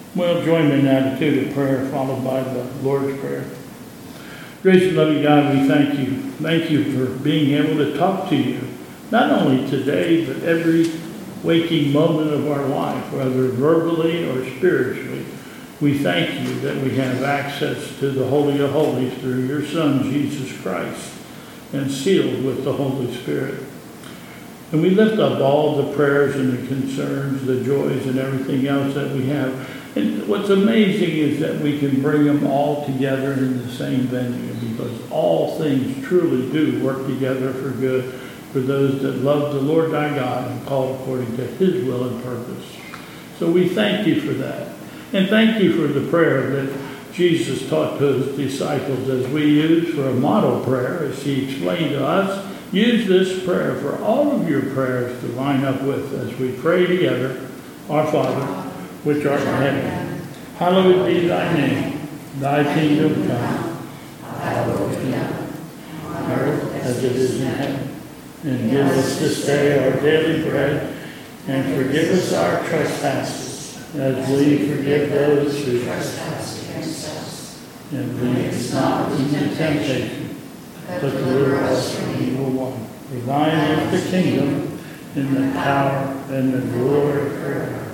Well, join me in the attitude of prayer, followed by the Lord's Prayer. Gracious and loving God, we thank you. Thank you for being able to talk to you, not only today, but every waking moment of our life, whether verbally or spiritually. We thank you that we have access to the Holy of Holies through your Son, Jesus Christ, and sealed with the Holy Spirit. And we lift up all the prayers and the concerns, the joys and everything else that we have. And what's amazing is that we can bring them all together in the same venue, because all things truly do work together for good for those that love the Lord thy God and call according to his will and purpose. So we thank you for that. And thank you for the prayer that Jesus taught to his disciples as we use for a model prayer, as he explained to us. Use this prayer for all of your prayers to line up with as we pray together. Our Father, which art in heaven, hallowed be thy name. Thy kingdom come, hallowed be on earth as it is in heaven. And give us this day our daily bread, and forgive us our trespasses, as we forgive those who trespass against us. And lead us not into temptation, but deliver us from evil one. For thine is the kingdom, and the power, and the glory forever.